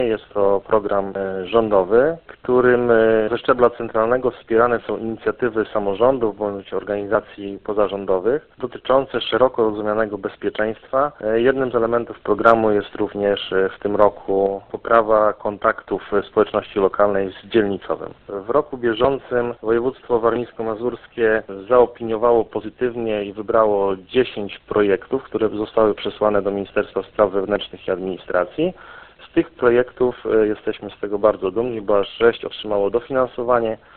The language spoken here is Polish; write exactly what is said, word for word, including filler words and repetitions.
Jest to program rządowy, którym ze szczebla centralnego wspierane są inicjatywy samorządów bądź organizacji pozarządowych dotyczące szeroko rozumianego bezpieczeństwa. Jednym z elementów programu jest również w tym roku poprawa kontaktów społeczności lokalnej z dzielnicowym. W roku bieżącym województwo warmińsko-mazurskie zaopiniowało pozytywnie i wybrało dziesięć projektów, które zostały przesłane do Ministerstwa Spraw Wewnętrznych i Administracji. Z tych projektów jesteśmy z tego bardzo dumni, bo aż sześć otrzymało dofinansowanie,